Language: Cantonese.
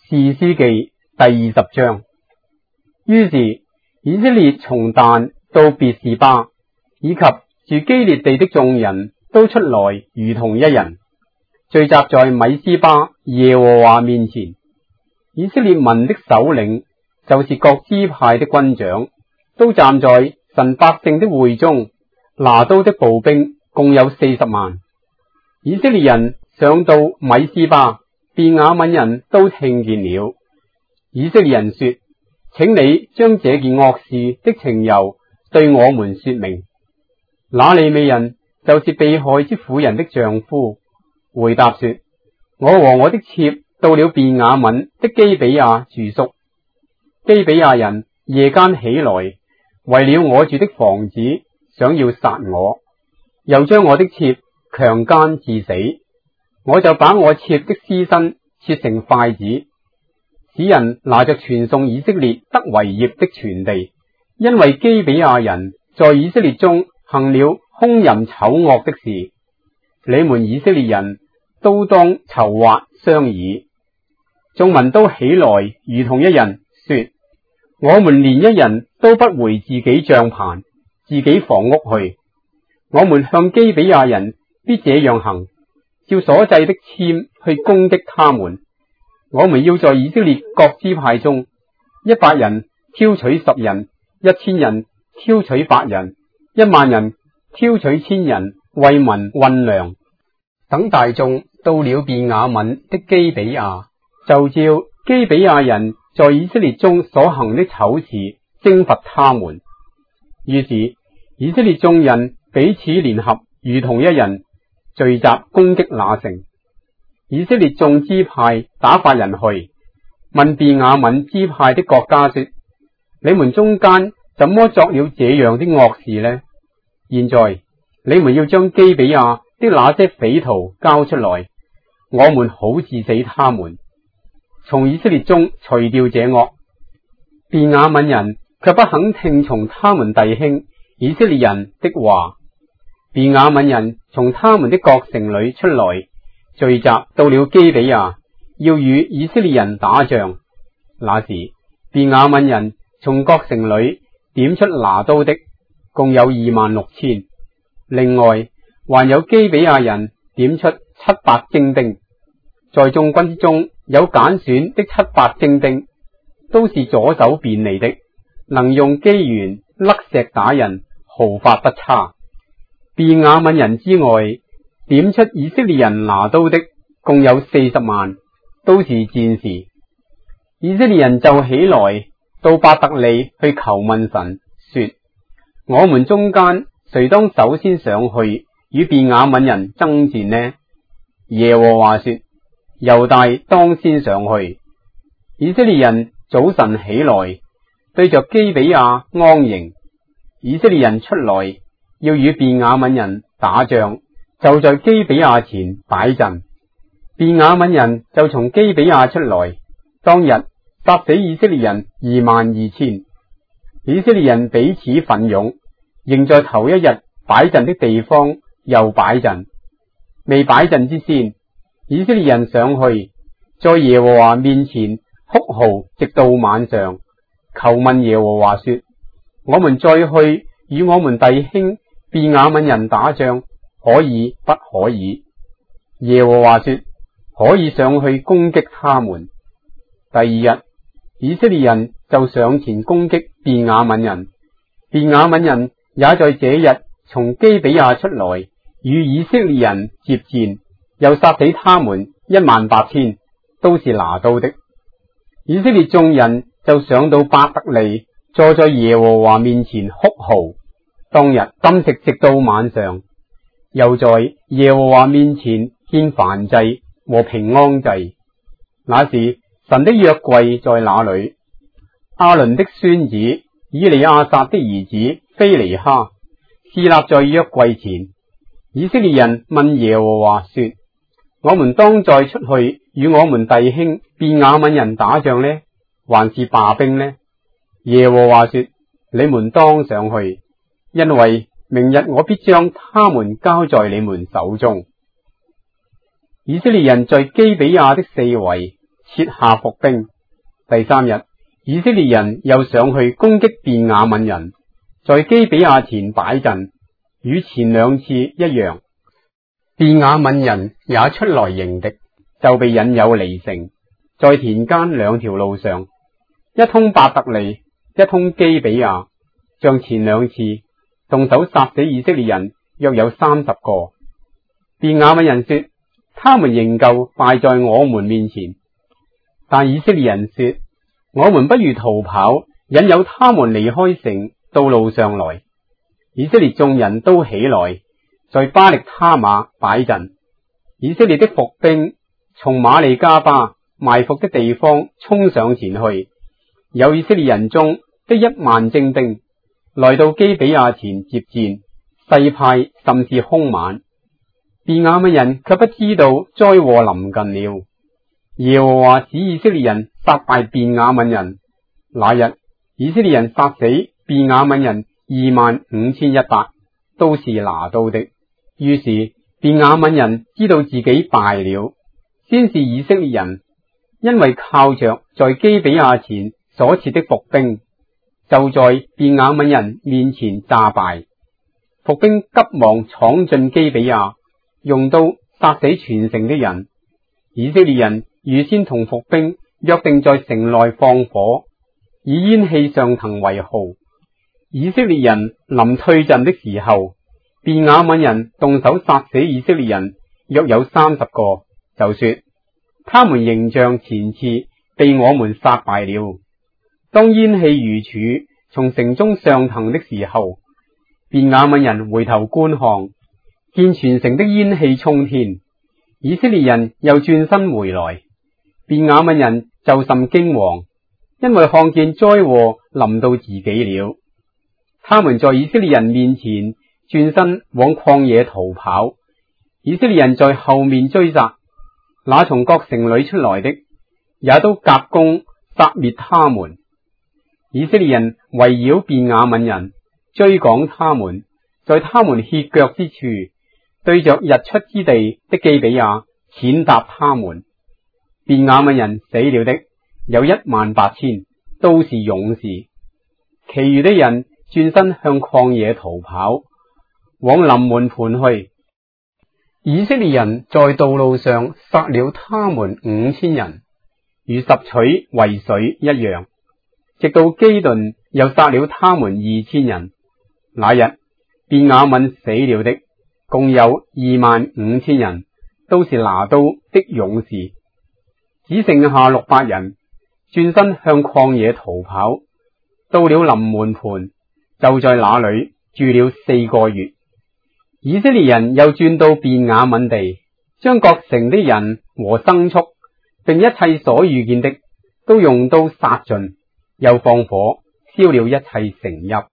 士師記第20章。於是以色列從但到別是巴，以及住基列地的眾人都出來如同一人，聚集在米斯巴耶和華面前。以色列民的首領，就是各支派的軍長，都站在神百姓的會中，拿刀的步兵共有40萬。以色列人上到米斯巴，便雅憫人都聽見了。以色列人說：請你將這件惡事的情由對我們說明。那利未人就是被害之婦人的丈夫，回答說：我和我的妾到了便雅憫的基比亞住宿。基比亞人夜間起來，為了我住的房子，想要殺我，又將我的妾強姦致死。我就把我妾的屍身切成塊子，使人拿着傳送以色列得為業的傳地，因為基比亞人在以色列中行了兇淫醜惡的事。你們以色列人都當籌劃商議。眾民都起來如同一人，說：我們連一人都不回自己帳棚、自己房屋去。我們向基比亞人必這樣行，照所制的籤去攻擊他們。我們要在以色列各支派中，100人挑取10人，1000人挑取8人，10000人挑取1000人，為民運糧。等大眾到了便雅憫的基比亞，就照基比亞人在以色列中所行的醜事征伐他們。於是以色列眾人彼此聯合，如同一人，聚集攻擊那城。以色列眾支派打發人去問便雅憫支派的國家說：你們中間怎麼作了這樣的惡事呢？現在你們要將基比亞的那些匪徒交出來，我們好治死他們，從以色列中除掉這惡。便雅憫人卻不肯聽從他們弟兄以色列人的話。便雅憫人從他們的各城裏出來，聚集到了基比亞，要與以色列人打仗。那時便雅憫人從各城裏點出拿刀的，共有26000。另外還有基比亞人點出700精兵。在眾軍之中有揀選的700精兵，都是左手便利的，能用機弦勒石打人，毫發不差。便雅憫人之外，點出以色列人拿刀的共有40萬，都是戰士。以色列人就起來到伯特利去求問神，說：我們中間誰當首先上去與便雅憫人爭戰呢？耶和華說：猶大當先上去。以色列人早晨起來，對着基比亞安營。以色列人出來要與便雅憫人打仗，就在基比亞前擺陣。便雅憫人就從基比亞出來，當日殺死以色列人22000。以色列人彼此奮勇，仍在頭一日擺陣的地方又擺陣。未擺陣之先，以色列人上去，在耶和華面前哭號，直到晚上，求問耶和華說：我們再去與我們弟兄便雅憫人打仗，可以不可以？耶和華說：可以上去攻擊他們。第二日，以色列人就上前攻擊便雅憫人。便雅憫人也在這日從基比亞出來，與以色列人接戰，又殺死他們18000，都是拿刀的。以色列眾人就上到伯特利，坐在耶和華面前哭號。當日禁食直到晚上，又在耶和華面前獻燔祭和平安祭。那時神的約櫃在那裏，亞倫的孫子以利亞撒的兒子非尼哈侍立在約櫃前。以色列人問耶和華說：我們當再出去與我們弟兄便雅憫人打仗呢，還是罷兵呢？耶和華說：你們當上去，因為明日我必將他們交在你們手中。以色列人在基比亞的四圍設下伏兵。第三日，以色列人又上去攻擊便雅憫人，在基比亞前擺陣，與前兩次一樣。便雅憫人也出來迎敵，就被引誘離城，在田間兩條路上，一通伯特利，一通基比亞，像前兩次動手殺死以色列人約有30個。便雅憫人說，他們仍舊敗在我們面前。但以色列人說，我們不如逃跑，引誘他們離開城到路上來。以色列眾人都起來，在巴力他瑪擺陣。以色列的伏兵從馬利加巴埋伏的地方衝上前去，有以色列人中的1萬精兵來到基比亞前接戰，勢派甚是兇猛。便雅憫人卻不知道災禍臨近了。耶和華使以色列人殺敗便雅憫人。那日，以色列人殺死便雅憫人25100，都是拿刀的。於是便雅憫人知道自己敗了，先是以色列人，因為靠着在基比亞前所設的伏兵，就在便雅憫人面前詐敗。伏兵急忙闖進基比亞，用刀殺死全城的人。以色列人預先同伏兵約定在城內放火，以煙氣上騰為號。以色列人臨退陣的時候，便雅憫人動手殺死以色列人約有30個，就說他們仍像前次被我們殺敗了。當煙氣如柱從城中上騰的時候，便雅憫人回頭觀看，見全城的煙氣沖天。以色列人又轉身回來，便雅憫人就甚驚惶，因為看見災禍臨到自己了。他們在以色列人面前轉身往曠野逃跑，以色列人在後面追殺，那從各城裏出來的也都夾攻殺滅他們。以色列人圍繞便雅憫人，追趕他們，在他們歇腳之處，對着日出之地的基比亞踐踏他們。便雅憫人死了的有18000，都是勇士，其餘的人轉身向曠野逃跑，往臨門磐去。以色列人在道路上殺了他們5000人，如拾取為水一樣，直到基頓又殺了他們2000人。那日便雅憫死了的共有25000人，都是拿刀的勇士，只剩下600人，轉身向曠野逃跑，到了臨門磐，就在那裏住了4個月。以色列人又轉到便雅憫地，將各城的人和牲畜，並一切所遇見的，都用刀殺盡，又放火燒了一切城邑。